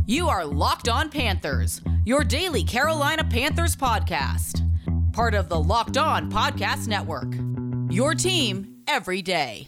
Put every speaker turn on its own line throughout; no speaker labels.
You are Locked On Panthers, your daily Carolina Panthers podcast. Part of the Locked On Podcast Network. Your team every day.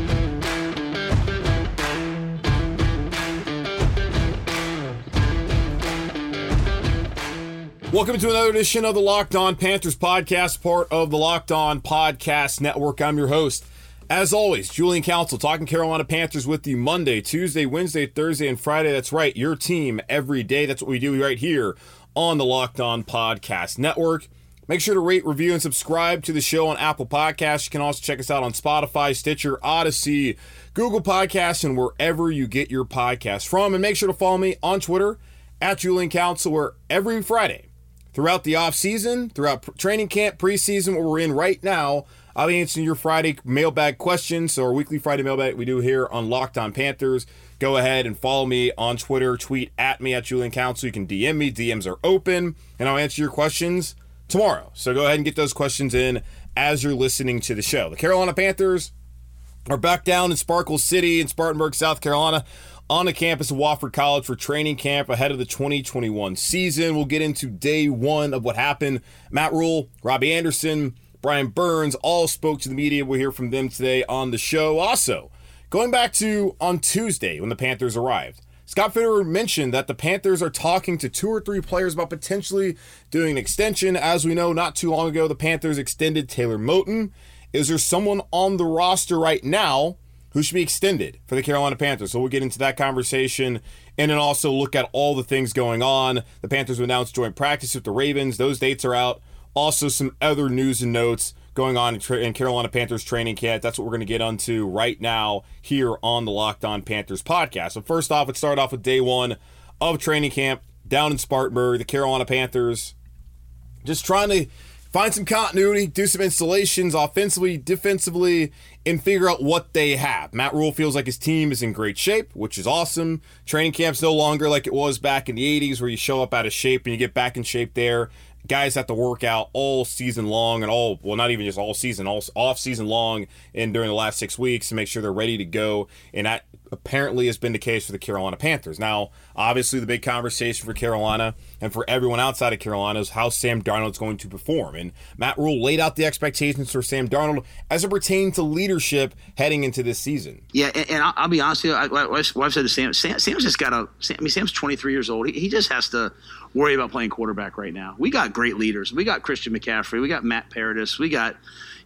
Welcome to another edition of the Locked On Panthers podcast, part of the Locked On Podcast Network. I'm your host, as always, Julian Council, talking Carolina Panthers with you Monday, Tuesday, Wednesday, Thursday, and Friday. That's right, your team every day. That's what we do right here on the Locked On Podcast Network. Make sure to rate, review, and subscribe to the show on Apple Podcasts. You can also check us out on Spotify, Stitcher, Odyssey, Google Podcasts, and wherever you get your podcasts from. And make sure to follow me on Twitter, at Julian Council, where every Friday, throughout the offseason, throughout training camp, preseason, what we're in right now, I'll be answering your Friday mailbag questions. So our weekly Friday mailbag we do here on Locked On Panthers. Go ahead and follow me on Twitter. Tweet at me at Julian Council. You can DM me. DMs are open. And I'll answer your questions tomorrow. So go ahead and get those questions in as you're listening to the show. The Carolina Panthers are back down in Sparkle City in Spartanburg, South Carolina, on the campus of Wofford College for training camp ahead of the 2021 season. We'll get into day one of what happened. Matt Rhule, Robbie Anderson, Brian Burns all spoke to the media. We'll hear from them today on the show. Also, going back to on Tuesday when the Panthers arrived, Scott Fitterer mentioned that the Panthers are talking to 2 or 3 players about potentially doing an extension. As we know, not too long ago, the Panthers extended Taylor Moton. Is there someone on the roster right now who should be extended for the Carolina Panthers? So we'll get into that conversation and then also look at all the things going on. The Panthers will announce joint practice with the Ravens. Those dates are out. Also some other news and notes going on in Carolina Panthers training camp. That's what we're going to get onto right now here on the Locked On Panthers podcast. So first off, let's start off with day one of training camp down in Spartanburg. The Carolina Panthers just trying to find some continuity, do some installations offensively, defensively, and figure out what they have. Matt Rhule feels like his team is in great shape, which is awesome. Training camp's no longer like it was back in the 80s where you show up out of shape and you get back in shape there. Guys have to work out all season long and not even just all season, all off season long and during the last 6 weeks to make sure they're ready to go. And that apparently has been the case for the Carolina Panthers. Now, obviously the big conversation for Carolina and for everyone outside of Carolina is how Sam Darnold's going to perform. And Matt Rhule laid out the expectations for Sam Darnold as it pertains to leadership heading into this season.
Yeah, and I'll be honest with you, what I've said to Sam, Sam's just got Sam's 23 years old. He just has to worry about playing quarterback right now. We got great leaders. We got Christian McCaffrey. We got Matt Paradis. We got,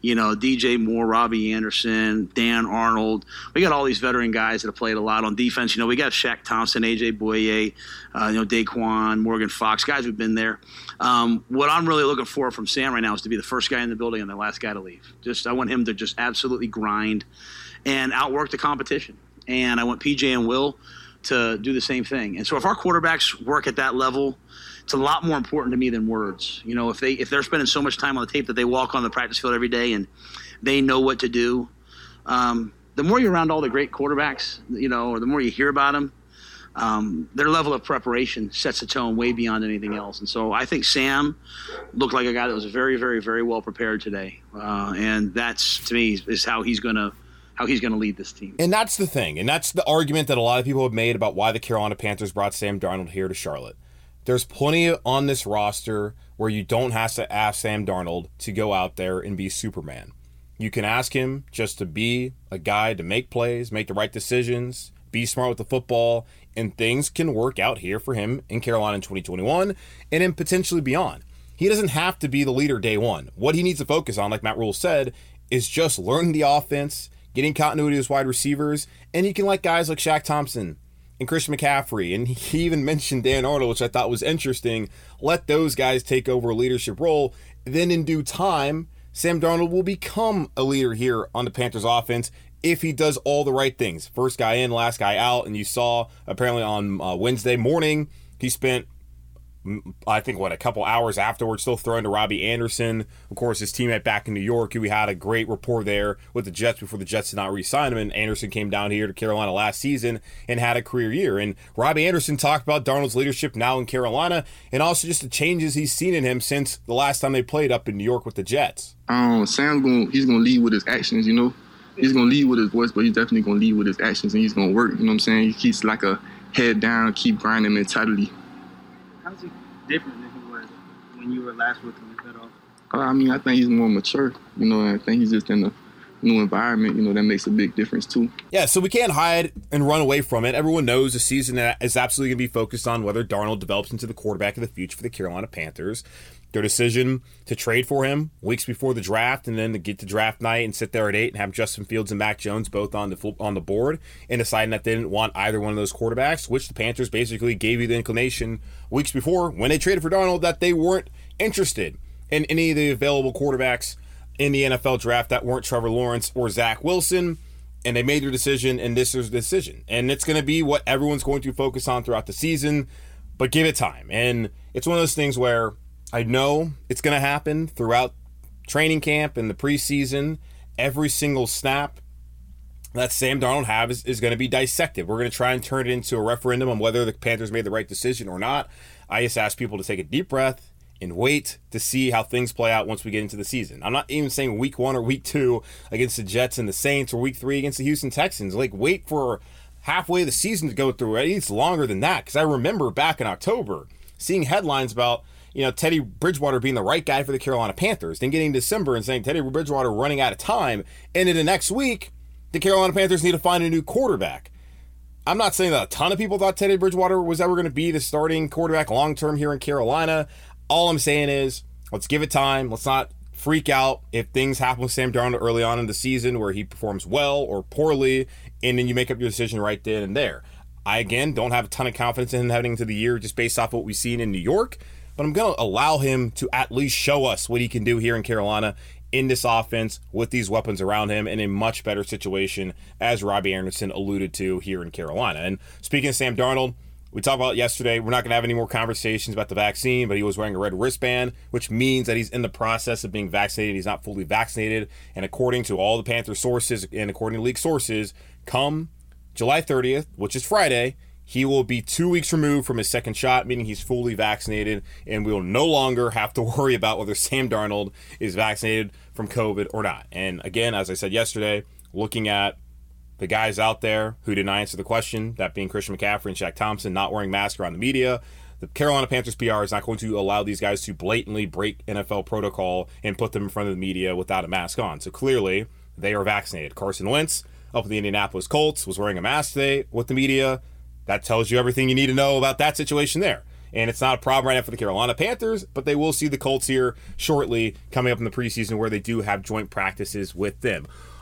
DJ Moore, Robbie Anderson, Dan Arnold. We got all these veteran guys that have played a lot on defense. We got Shaq Thompson, AJ Boye, Daquan, Morgan Fox, guys who've been there. What I'm really looking for from Sam right now is to be the first guy in the building and the last guy to leave. I want him to just absolutely grind and outwork the competition. And I want PJ and Will to do the same thing. And so if our quarterbacks work at that level, it's a lot more important to me than words. If they're spending so much time on the tape that they walk on the practice field every day and they know what to do, the more you're around all the great quarterbacks, or the more you hear about them, their level of preparation sets the tone way beyond anything else. And so I think Sam looked like a guy that was very, very, very well prepared today. And that's, to me, is how he's going to lead this team.
And that's the thing. And that's the argument that a lot of people have made about why the Carolina Panthers brought Sam Darnold here to Charlotte. There's plenty on this roster where you don't have to ask Sam Darnold to go out there and be Superman. You can ask him just to be a guy to make plays, make the right decisions, be smart with the football, and things can work out here for him in Carolina in 2021 and then potentially beyond. He doesn't have to be the leader day one. What he needs to focus on, like Matt Rhule said, is just learning the offense, getting continuity as wide receivers, and he can let guys like Shaq Thompson and Christian McCaffrey, and he even mentioned Dan Arnold, which I thought was interesting. Let those guys take over a leadership role. Then in due time, Sam Darnold will become a leader here on the Panthers offense if he does all the right things. First guy in, last guy out. And you saw apparently on Wednesday morning, he spent, I think, a couple hours afterwards, still throwing to Robbie Anderson, of course, his teammate back in New York, who we had a great rapport there with the Jets before the Jets did not re-sign him. And Anderson came down here to Carolina last season and had a career year. And Robbie Anderson talked about Darnold's leadership now in Carolina and also just the changes he's seen in him since the last time they played up in New York with the Jets.
Sam's he's gonna lead with his actions, He's gonna lead with his voice, but he's definitely gonna lead with his actions, and he's gonna work. You know what I'm saying? He's like a head down, keep grinding mentality.
How's he different than he was when you were last with him, if at all?
I mean, I think he's more mature, and I think he's just in a new environment, that makes a big difference too.
Yeah, so we can't hide and run away from it. Everyone knows the season is absolutely going to be focused on whether Darnold develops into the quarterback of the future for the Carolina Panthers. Their decision to trade for him weeks before the draft and then to get to draft night and sit there at 8 and have Justin Fields and Mac Jones both on the board and deciding that they didn't want either one of those quarterbacks, which the Panthers basically gave you the inclination weeks before when they traded for Darnold that they weren't interested in any of the available quarterbacks in the NFL draft that weren't Trevor Lawrence or Zach Wilson, and they made their decision, and this is the decision. And it's going to be what everyone's going to focus on throughout the season, but give it time. And it's one of those things where I know it's going to happen throughout training camp and the preseason. Every single snap that Sam Darnold has is going to be dissected. We're going to try and turn it into a referendum on whether the Panthers made the right decision or not. I just ask people to take a deep breath and wait to see how things play out once we get into the season. I'm not even saying week 1 or week 2 against the Jets and the Saints or week 3 against the Houston Texans. Wait for halfway of the season to go through. It's longer than that, because I remember back in October seeing headlines about Teddy Bridgewater being the right guy for the Carolina Panthers, then getting December and saying Teddy Bridgewater running out of time, and in the next week, the Carolina Panthers need to find a new quarterback. I'm not saying that a ton of people thought Teddy Bridgewater was ever going to be the starting quarterback long-term here in Carolina. All I'm saying is, let's give it time. Let's not freak out if things happen with Sam Darnold early on in the season where he performs well or poorly, and then you make up your decision right then and there. I, again, don't have a ton of confidence in him heading into the year just based off what we've seen in New York, but I'm going to allow him to at least show us what he can do here in Carolina in this offense with these weapons around him in a much better situation, as Robbie Anderson alluded to here in Carolina. And speaking of Sam Darnold, we talked about it yesterday. We're not going to have any more conversations about the vaccine, but he was wearing a red wristband, which means that he's in the process of being vaccinated. He's not fully vaccinated. And according to all the Panther sources and according to league sources, come July 30th, which is Friday, he will be 2 weeks removed from his second shot, meaning he's fully vaccinated, and we will no longer have to worry about whether Sam Darnold is vaccinated from COVID or not. And again, as I said yesterday, looking at the guys out there who did not answer the question, that being Christian McCaffrey and Shaq Thompson not wearing masks around the media, the Carolina Panthers PR is not going to allow these guys to blatantly break NFL protocol and put them in front of the media without a mask on. So clearly, they are vaccinated. Carson Wentz, up in the Indianapolis Colts, was wearing a mask today with the media. That tells you everything you need to know about that situation there. And it's not a problem right now for the Carolina Panthers, but they will see the Colts here shortly coming up in the preseason where they do have joint practices with them.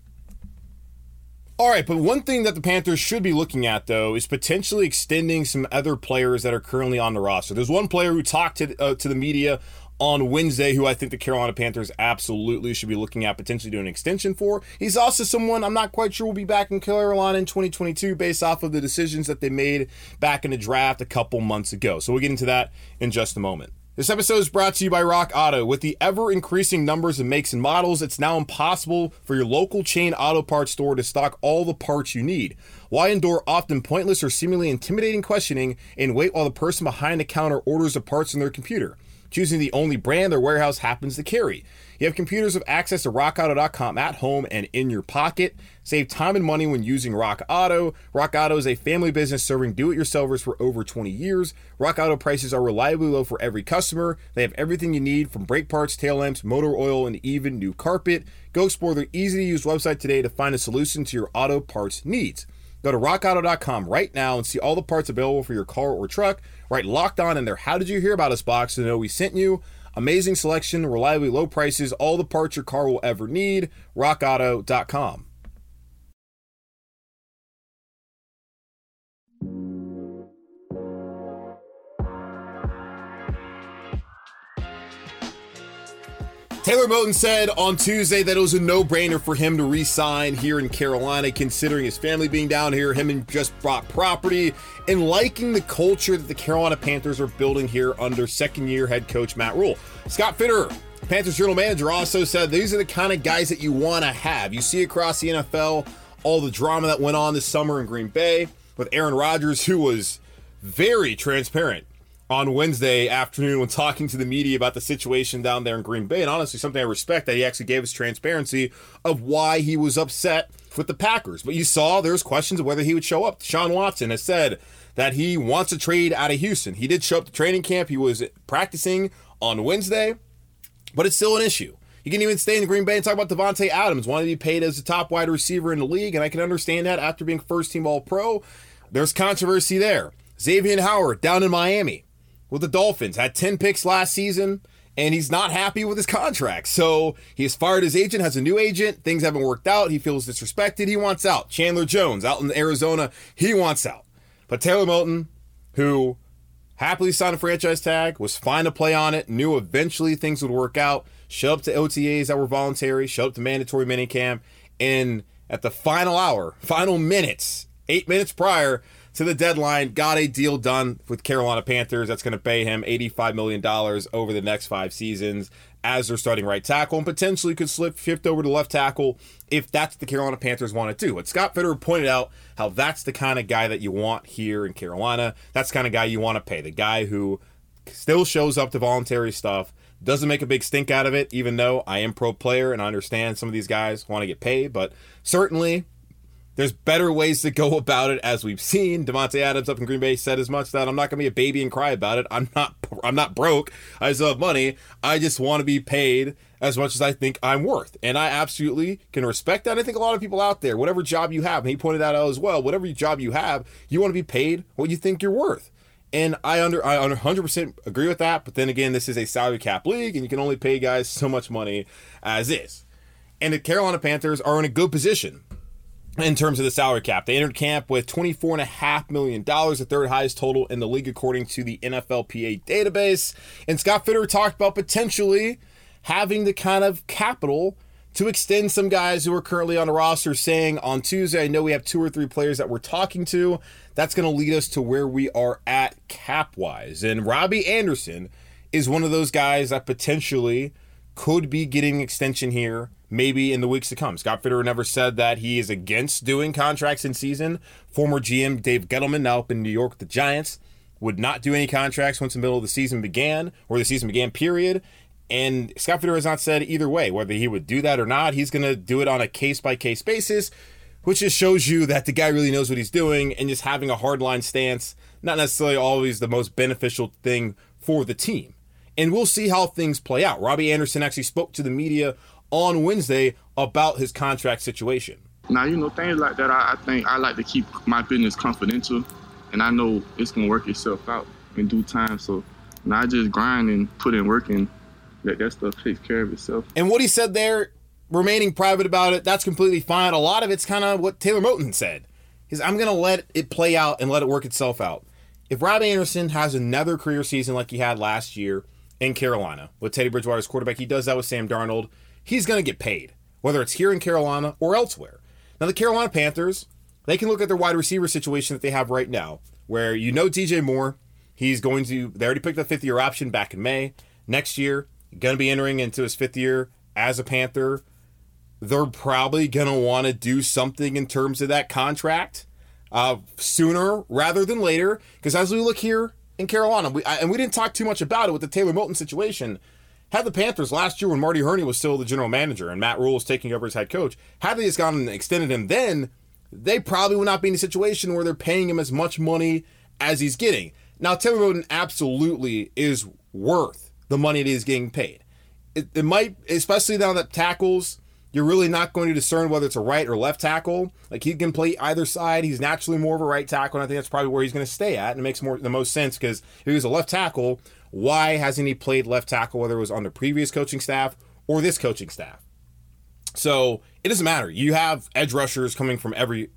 All right, but one thing that the Panthers should be looking at, though, is potentially extending some other players that are currently on the roster. There's one player who talked to the media on Wednesday who I think the Carolina Panthers absolutely should be looking at potentially doing an extension for. He's also someone I'm not quite sure will be back in Carolina in 2022 based off of the decisions that they made back in the draft a couple months ago. So we'll get into that in just a moment. This episode is brought to you by Rock Auto. With the ever-increasing numbers of makes and models, it's now impossible for your local chain auto parts store to stock all the parts you need. Why endure often pointless or seemingly intimidating questioning and wait while the person behind the counter orders the parts on their computer, choosing the only brand their warehouse happens to carry? You have computers with access to rockauto.com at home and in your pocket. Save time and money when using Rock Auto. Rock Auto is a family business serving do-it-yourselfers for over 20 years. Rock Auto prices are reliably low for every customer. They have everything you need from brake parts, tail lamps, motor oil, and even new carpet. Go explore their easy-to-use website today to find a solution to your auto parts needs. Go to rockauto.com right now and see all the parts available for your car or truck. Write Locked On in their How Did You Hear About Us box to know we sent you. Amazing selection, reliably low prices, all the parts your car will ever need. rockauto.com. Taylor Moton said on Tuesday that it was a no-brainer for him to re-sign here in Carolina, considering his family being down here, him and just bought property, and liking the culture that the Carolina Panthers are building here under second-year head coach Matt Rhule. Scott Fitterer, Panthers general manager, also said these are the kind of guys that you want to have. You see across the NFL all the drama that went on this summer in Green Bay with Aaron Rodgers, who was very transparent on Wednesday afternoon when talking to the media about the situation down there in Green Bay. And honestly, something I respect that he actually gave us transparency of why he was upset with the Packers. But you saw there's questions of whether he would show up. Deshaun Watson has said that he wants a trade out of Houston. He did show up to training camp. He was practicing on Wednesday, but it's still an issue. You can even stay in Green Bay and talk about Davante Adams wanting to be paid as the top wide receiver in the league, and I can understand that after being first-team All-Pro. There's controversy there. Xavier Howard down in Miami with the Dolphins had 10 picks last season, and he's not happy with his contract. So he has fired his agent, has a new agent. Things haven't worked out. He feels disrespected. He wants out. Chandler Jones out in Arizona, he wants out. But Taylor Moton, who happily signed a franchise tag, was fine to play on it, knew eventually things would work out, showed up to OTAs that were voluntary, showed up to mandatory minicamp, and at the final hour, final minutes, 8 minutes prior to the deadline, got a deal done with Carolina Panthers that's going to pay him $85 million over the next 5 seasons as their starting right tackle, and potentially could shift over to left tackle if that's what the Carolina Panthers want to do. But Scott Fitterer pointed out how that's the kind of guy that you want here in Carolina. That's the kind of guy you want to pay. The guy who still shows up to voluntary stuff, doesn't make a big stink out of it, even though I am pro player and I understand some of these guys want to get paid, but certainly there's better ways to go about it, as we've seen. Davante Adams up in Green Bay said as much, that I'm not going to be a baby and cry about it. I'm not broke. I still have money. I just want to be paid as much as I think I'm worth. And I absolutely can respect that. I think a lot of people out there, whatever job you have, and he pointed that out as well, whatever job you have, you want to be paid what you think you're worth. And I 100% agree with that. But then again, this is a salary cap league, and you can only pay guys so much money as is. And the Carolina Panthers are in a good position in terms of the salary cap. They entered camp with $24.5 million, the third highest total in the league according to the NFLPA database. And Scott Fitterer talked about potentially having the kind of capital to extend some guys who are currently on the roster, saying on Tuesday, I know we have 2 or 3 players that we're talking to. That's going to lead us to where we are at cap-wise. And Robbie Anderson is one of those guys that potentially could be getting an extension here, maybe in the weeks to come. Scott Fitterer never said that he is against doing contracts in season. Former GM Dave Gettleman, now up in New York with the Giants, would not do any contracts once the middle of the season began, or the season began, period. And Scott Fitterer has not said either way, whether he would do that or not. He's going to do it on a case-by-case basis, which just shows you that the guy really knows what he's doing, and just having a hardline stance, not necessarily always the most beneficial thing for the team. And we'll see how things play out. Robbie Anderson actually spoke to the media on Wednesday about his contract situation.
Now, things like that, I think I like to keep my business confidential, and I know it's going to work itself out in due time. So now I just grind and put in work, and let that stuff take care of itself.
And what he said there, remaining private about it, that's completely fine. A lot of it's kind of what Taylor Moton said. I'm going to let it play out and let it work itself out. If Robbie Anderson has another career season like he had last year in Carolina with Teddy Bridgewater's quarterback, he does that with Sam Darnold, he's going to get paid, whether it's here in Carolina or elsewhere. Now, the Carolina Panthers, they can look at their wide receiver situation that they have right now, where DJ Moore, they already picked up a 5th-year option back in May. Next year, going to be entering into his 5th year as a Panther. They're probably going to want to do something in terms of that contract sooner rather than later, because as we look here in Carolina, we didn't talk too much about it with the Taylor Moton situation. Had the Panthers last year, when Marty Hurney was still the general manager and Matt Rule was taking over as head coach, had they just gone and extended him then, they probably would not be in a situation where they're paying him as much money as he's getting. Now, Taylor Moton absolutely is worth the money that he's getting paid. It might, especially now that tackles, you're really not going to discern whether it's a right or left tackle. Like, he can play either side. He's naturally more of a right tackle, and I think that's probably where he's going to stay at. And it makes the most sense, because if he was a left tackle, why hasn't he played left tackle, whether it was on the previous coaching staff or this coaching staff? So it doesn't matter. You have edge rushers coming from every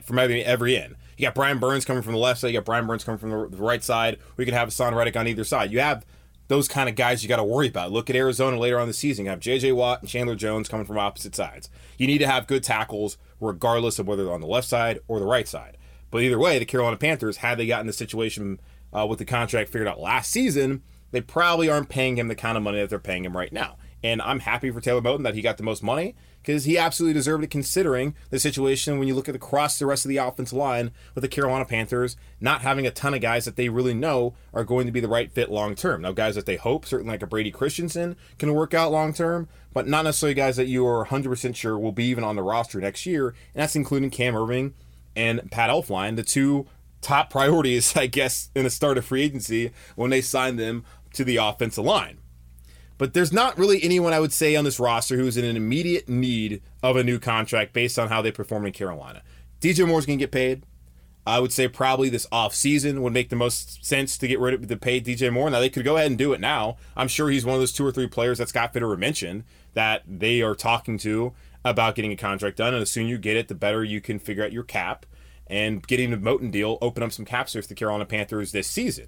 end. You got Brian Burns coming from the left side. You got Brian Burns coming from the right side. We could have Hassan Reddick on either side. You have those kind of guys you got to worry about. Look at Arizona later on in the season. You have J.J. Watt and Chandler Jones coming from opposite sides. You need to have good tackles regardless of whether they're on the left side or the right side. But either way, the Carolina Panthers, had they gotten the situation with the contract figured out last season, they probably aren't paying him the kind of money that they're paying him right now. And I'm happy for Taylor Moton that he got the most money, because he absolutely deserved it, considering the situation when you look at across the rest of the offensive line with the Carolina Panthers not having a ton of guys that they really know are going to be the right fit long term. Now, guys that they hope, certainly like a Brady Christensen, can work out long term, but not necessarily guys that you are 100% sure will be even on the roster next year, and that's including Cam Irving and Pat Elflein, the two top priorities, I guess, in the start of free agency when they signed them to the offensive line. But there's not really anyone I would say on this roster who's in an immediate need of a new contract based on how they perform in Carolina. DJ Moore's going to get paid. I would say probably this offseason would make the most sense to get rid of the pay DJ Moore. Now, they could go ahead and do it now. I'm sure he's one of those 2 or 3 players that Scott Fitterer mentioned that they are talking to about getting a contract done. And the sooner you get it, the better you can figure out your cap. And getting the Moton deal open up some cap space for the Carolina Panthers this season.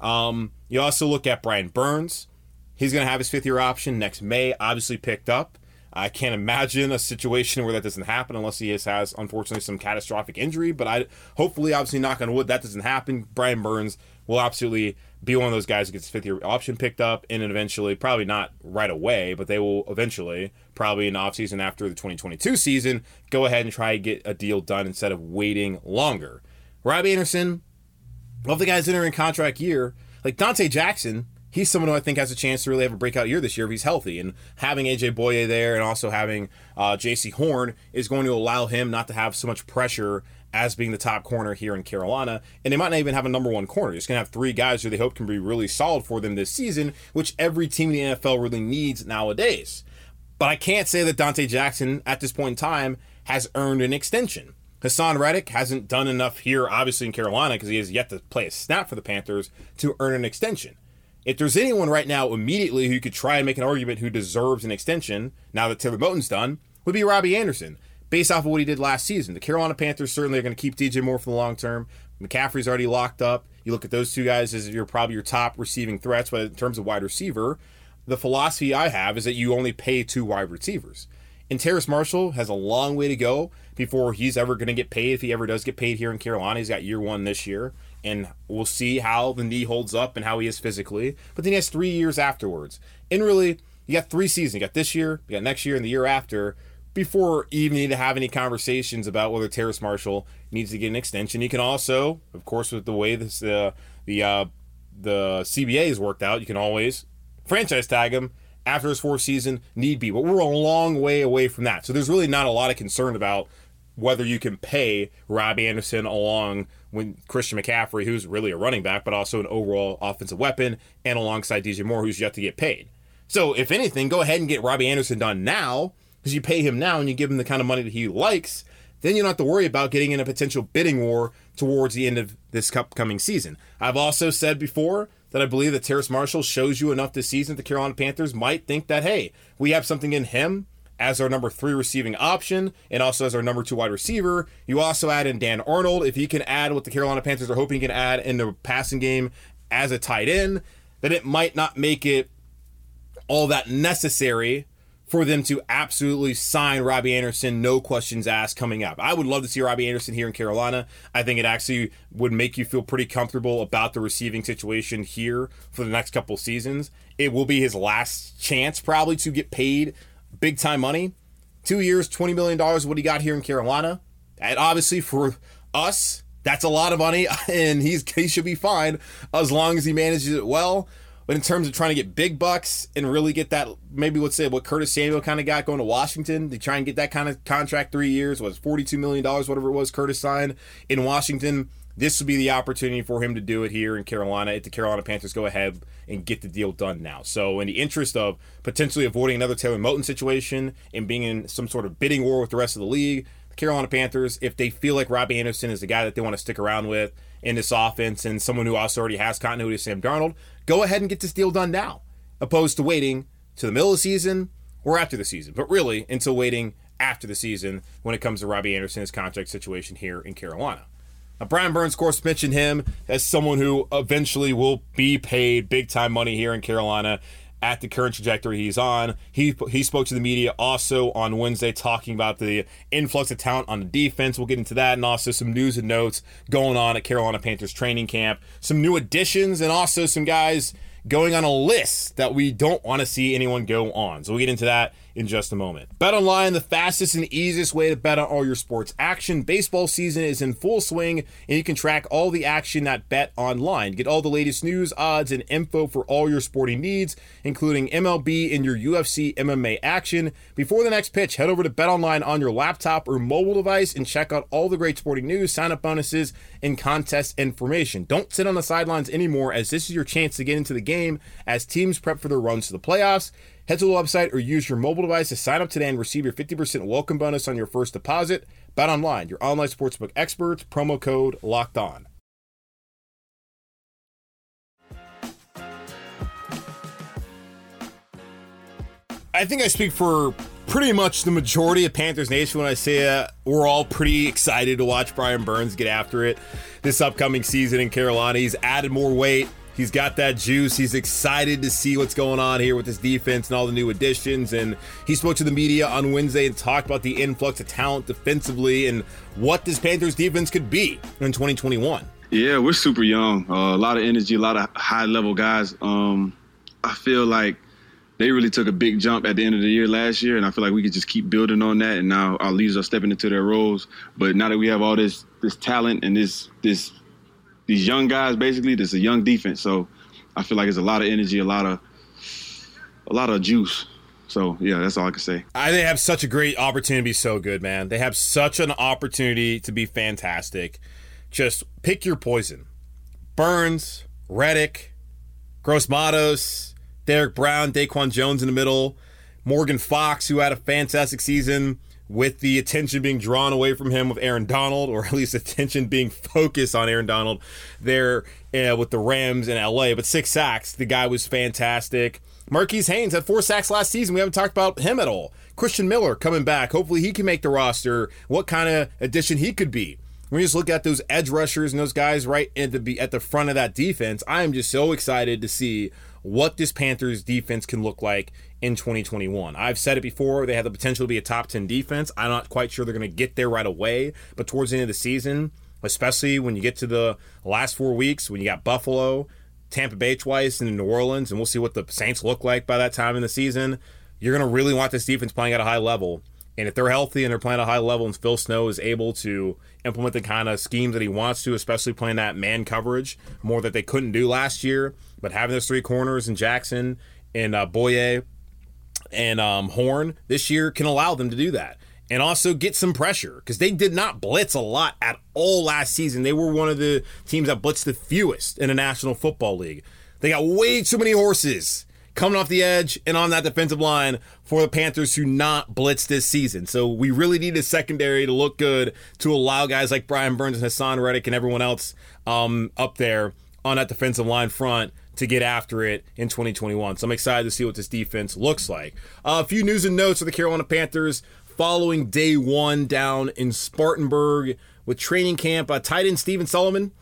You also look at Brian Burns. He's going to have his 5th-year option next May, obviously picked up. I can't imagine a situation where that doesn't happen unless he has unfortunately, some catastrophic injury. But hopefully, obviously, knock on wood, that doesn't happen. Brian Burns will absolutely be one of those guys who gets his 5th-year option picked up. And then eventually, probably not right away, but they will eventually, probably in the offseason after the 2022 season, go ahead and try to get a deal done instead of waiting longer. Robbie Anderson, love the guys entering contract year. Like Dante Jackson, he's someone who I think has a chance to really have a breakout year this year if he's healthy. And having A.J. Boye there and also having J.C. Horn is going to allow him not to have so much pressure as being the top corner here in Carolina. And they might not even have a number 1 corner. They're just going to have 3 guys who they hope can be really solid for them this season, which every team in the NFL really needs nowadays. But I can't say that Dante Jackson, at this point in time, has earned an extension. Hassan Reddick hasn't done enough here, obviously, in Carolina, because he has yet to play a snap for the Panthers to earn an extension. If there's anyone right now immediately who could try and make an argument who deserves an extension, now that Taylor Moton's done, would be Robbie Anderson, based off of what he did last season. The Carolina Panthers certainly are going to keep DJ Moore for the long term. McCaffrey's already locked up. You look at those 2 guys as probably your top receiving threats, but in terms of wide receiver, the philosophy I have is that you only pay 2 wide receivers. And Terrace Marshall has a long way to go before he's ever going to get paid, if he ever does get paid here in Carolina. He's got year 1 this year, and we'll see how the knee holds up and how he is physically. But then he has 3 years afterwards. And really, you got 3 seasons. You got this year, you got next year, and the year after, before you even need to have any conversations about whether Terrace Marshall needs to get an extension. You can also, of course, with the way this the CBA has worked out, you can always franchise tag him after his 4th season, need be. But we're a long way away from that. So there's really not a lot of concern about whether you can pay Robbie Anderson along with Christian McCaffrey, who's really a running back, but also an overall offensive weapon, and alongside DJ Moore, who's yet to get paid. So if anything, go ahead and get Robbie Anderson done now, because you pay him now and you give him the kind of money that he likes. Then you don't have to worry about getting in a potential bidding war towards the end of this upcoming season. I've also said before that I believe that Terrace Marshall shows you enough this season that the Carolina Panthers might think that, hey, we have something in him as our number 3 receiving option and also as our number 2 wide receiver. You also add in Dan Arnold. If he can add what the Carolina Panthers are hoping he can add in the passing game as a tight end, then it might not make it all that necessary for them to absolutely sign Robbie Anderson, no questions asked, coming up. I would love to see Robbie Anderson here in Carolina. I think it actually would make you feel pretty comfortable about the receiving situation here for the next couple seasons. It will be his last chance probably to get paid big time money. 2 years, $20 million is what he got here in Carolina. And obviously for us, that's a lot of money, and he should be fine as long as he manages it well. But in terms of trying to get big bucks and really get that, maybe let's say what Curtis Samuel kind of got going to Washington, to try and get that kind of contract, 3 years, was $42 million, whatever it was Curtis signed in Washington. This would be the opportunity for him to do it here in Carolina if the Carolina Panthers go ahead and get the deal done now. So in the interest of potentially avoiding another Taylor Moton situation and being in some sort of bidding war with the rest of the league, the Carolina Panthers, if they feel like Robbie Anderson is the guy that they want to stick around with in this offense and someone who also already has continuity, Sam Darnold, go ahead and get this deal done now, opposed to waiting to the middle of the season or after the season. But really, until waiting after the season when it comes to Robbie Anderson's contract situation here in Carolina. Now, Brian Burns, of course, mentioned him as someone who eventually will be paid big-time money here in Carolina at the current trajectory he's on. He spoke to the media also on Wednesday talking about the influx of talent on the defense. We'll get into that, and also some news and notes going on at Carolina Panthers training camp. Some new additions and also some guys going on a list that we don't want to see anyone go on. So we'll get into that in just a moment. BetOnline, the fastest and easiest way to bet on all your sports action. Baseball season is in full swing, and you can track all the action at BetOnline. Get all the latest news, odds, and info for all your sporting needs, including MLB and your UFC MMA action. Before the next pitch, head over to BetOnline on your laptop or mobile device and check out all the great sporting news, sign-up bonuses, and contest information. Don't sit on the sidelines anymore, as this is your chance to get into the game as teams prep for their runs to the playoffs. Head to the website or use your mobile device to sign up today and receive your 50% welcome bonus on your first deposit. BetOnline, your online sportsbook experts, promo code LOCKEDON. I think I speak for pretty much the majority of Panthers Nation when I say we're all pretty excited to watch Brian Burns get after it this upcoming season in Carolina. He's added more weight. He's got that juice. He's excited to see what's going on here with his defense and all the new additions. And he spoke to the media on Wednesday and talked about the influx of talent defensively and what this Panthers defense could be in 2021.
Yeah, we're super young. A lot of energy, a lot of high-level guys. I feel like they really took a big jump at the end of the year last year, and I feel like we could just keep building on that. And now our leaders are stepping into their roles. But now that we have all this talent and these young guys, basically, this is a young defense. So I feel like it's a lot of energy, a lot of juice. So, yeah, that's all I can say.
They have such a great opportunity to be so good, man. They have such an opportunity to be fantastic. Just pick your poison. Burns, Reddick, Gross Matos, Derek Brown, Daquan Jones in the middle, Morgan Fox, who had a fantastic season, with the attention being drawn away from him with Aaron Donald, or at least attention being focused on Aaron Donald there with the Rams in LA. But 6 sacks, the guy was fantastic. Marquise Haynes had 4 sacks last season. We haven't talked about him at all. Christian Miller coming back. Hopefully he can make the roster. What kind of addition he could be. When you just look at those edge rushers and those guys right at the front of that defense, I am just so excited to see what this Panthers defense can look like in 2021. I've said it before, they have the potential to be a top 10 defense. I'm not quite sure they're going to get there right away, but towards the end of the season, especially when you get to the last 4 weeks, when you got Buffalo, Tampa Bay twice, and New Orleans, and we'll see what the Saints look like by that time in the season, you're going to really want this defense playing at a high level. And if they're healthy and they're playing at a high level and Phil Snow is able to implement the kind of schemes that he wants to, especially playing that man coverage more that they couldn't do last year, but having those 3 corners in Jackson and Boye and Horn this year can allow them to do that. And also get some pressure, because they did not blitz a lot at all last season. They were one of the teams that blitzed the fewest in the National Football League. They got way too many horses coming off the edge and on that defensive line for the Panthers to not blitz this season. So we really need a secondary to look good to allow guys like Brian Burns and Hassan Reddick and everyone else up there on that defensive line front to get after it in 2021. So I'm excited to see what this defense looks like. A few news and notes for the Carolina Panthers following day 1 down in Spartanburg with training camp. Tight end Stephen Solomon,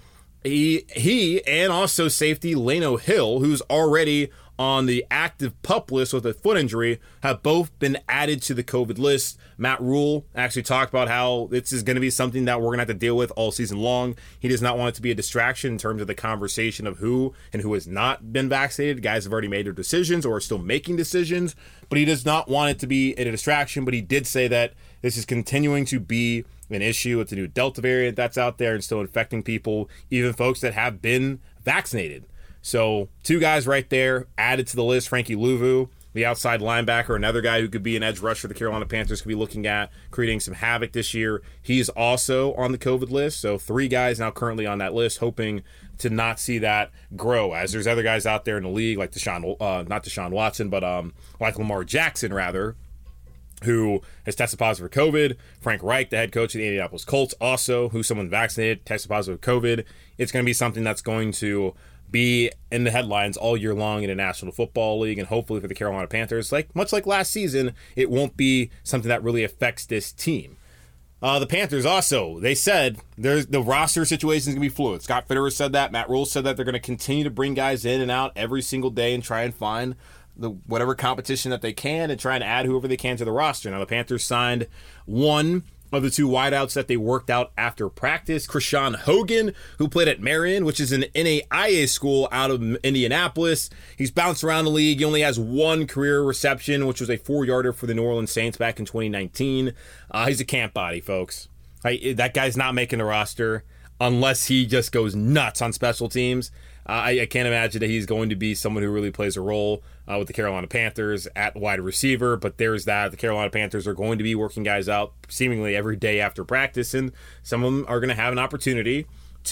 he and also safety Lano Hill, who's already on the active PUP list with a foot injury, have both been added to the COVID list. Matt Rule actually talked about how this is going to be something that we're going to have to deal with all season long. He does not want it to be a distraction in terms of the conversation of who and who has not been vaccinated. Guys have already made their decisions or are still making decisions, but he does not want it to be a distraction. But he did say that this is continuing to be an issue with the new Delta variant that's out there and still infecting people, even folks that have been vaccinated. So 2 guys right there added to the list. Frankie Louvu, the outside linebacker, another guy who could be an edge rusher the Carolina Panthers could be looking at, creating some havoc this year. He's also on the COVID list. So 3 guys now currently on that list, hoping to not see that grow, as there's other guys out there in the league like not Deshaun Watson, but like Lamar Jackson, rather, who has tested positive for COVID. Frank Reich, the head coach of the Indianapolis Colts, also, who's someone vaccinated, tested positive for COVID. It's going to be something that's going to be in the headlines all year long in the National Football League, and hopefully for the Carolina Panthers, much like last season, it won't be something that really affects this team. The Panthers also, they said the roster situation is going to be fluid. Scott Fitterer said that. Matt Rule said that they're going to continue to bring guys in and out every single day and try and find whatever competition that they can and try and add whoever they can to the roster. Now, the Panthers signed one of the two wideouts that they worked out after practice. Krishan Hogan, who played at Marion, which is an NAIA school out of Indianapolis. He's bounced around the league. He only has one career reception, which was a 4-yarder for the New Orleans Saints back in 2019. He's a camp body, folks. That guy's not making the roster unless he just goes nuts on special teams. I can't imagine that he's going to be someone who really plays a role with the Carolina Panthers at wide receiver, but there's that. The Carolina Panthers are going to be working guys out seemingly every day after practice, and some of them are going to have an opportunity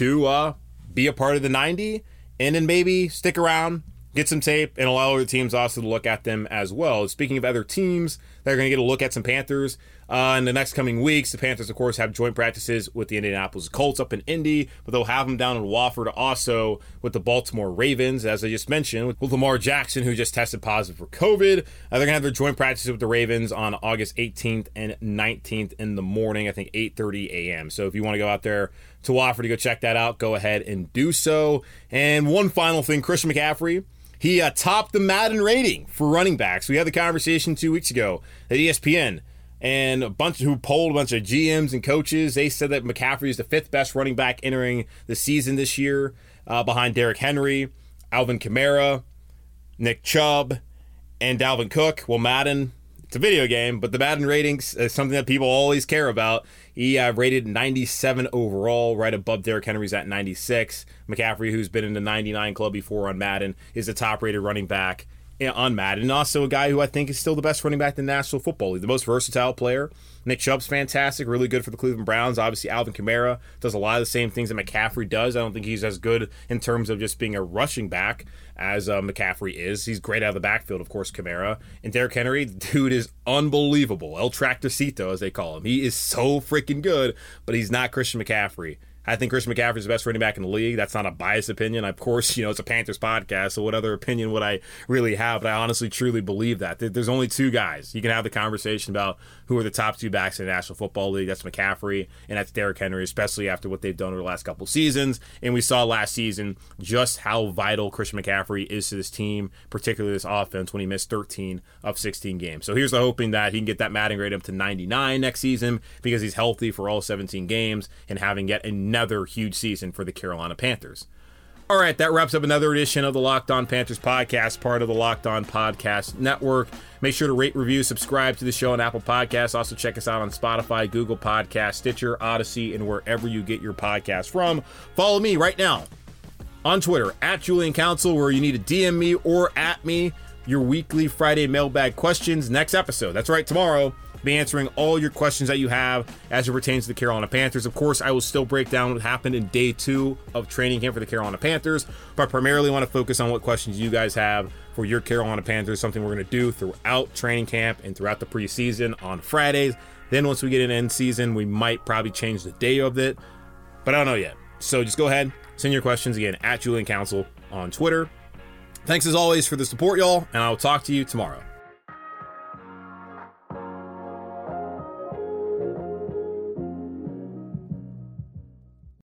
to be a part of the 90 and then maybe stick around, get some tape, and allow other teams also to look at them as well. Speaking of other teams that are going to get a look at some Panthers in the next coming weeks, the Panthers, of course, have joint practices with the Indianapolis Colts up in Indy, but they'll have them down in Wofford also with the Baltimore Ravens, as I just mentioned, with Lamar Jackson, who just tested positive for COVID. They're going to have their joint practices with the Ravens on August 18th and 19th in the morning, I think 8:30 a.m. So if you want to go out there to Wofford to go check that out, go ahead and do so. And one final thing, Christian McCaffrey, he topped the Madden rating for running backs. We had the conversation 2 weeks ago at ESPN, and who polled a bunch of GMs and coaches. They said that McCaffrey is the 5th best running back entering the season this year, behind Derrick Henry, Alvin Kamara, Nick Chubb, and Dalvin Cook. Well, Madden, it's a video game, but the Madden ratings is something that people always care about. He rated 97 overall, right above Derrick Henry's at 96. McCaffrey, who's been in the 99 club before on Madden, is the top-rated running back on Madden, and also a guy who I think is still the best running back in the National Football League, the most versatile player. Nick Chubb's fantastic, really good for the Cleveland Browns. Obviously, Alvin Kamara does a lot of the same things that McCaffrey does. I don't think he's as good in terms of just being a rushing back as McCaffrey is. He's great out of the backfield, of course, Kamara. And Derrick Henry, dude is unbelievable. El Tractorcito, as they call him. He is so freaking good, but he's not Christian McCaffrey. I think Christian McCaffrey is the best running back in the league. That's not a biased opinion. Of course, it's a Panthers podcast, so what other opinion would I really have? But I honestly, truly believe that. There's only two guys. You can have the conversation about who are the top two backs in the National Football League. That's McCaffrey, and that's Derrick Henry, especially after what they've done over the last couple seasons. And we saw last season just how vital Christian McCaffrey is to this team, particularly this offense, when he missed 13 of 16 games. So here's the hoping that he can get that Madden grade up to 99 next season because he's healthy for all 17 games and having yet another huge season for the Carolina Panthers. All right, that wraps up another edition of the Locked On Panthers podcast, part of the Locked On Podcast Network. Make sure to rate, review, subscribe to the show on Apple Podcasts. Also check us out on Spotify, Google Podcasts, Stitcher, Odyssey, and wherever you get your podcasts from. Follow me right now on Twitter at Julian Council, where you need to DM me or at me your weekly Friday mailbag questions. Next episode, that's right, tomorrow, be answering all your questions that you have as it pertains to the Carolina Panthers. Of course, I will still break down what happened in day 2 of training camp for the Carolina Panthers, but primarily want to focus on what questions you guys have for your Carolina Panthers, something we're going to do throughout training camp and throughout the preseason on Fridays. Then once we get in end season, we might probably change the day of it, but I don't know yet. So just go ahead, send your questions again at Julian Council on Twitter. Thanks as always for the support, y'all, and I'll talk to you tomorrow.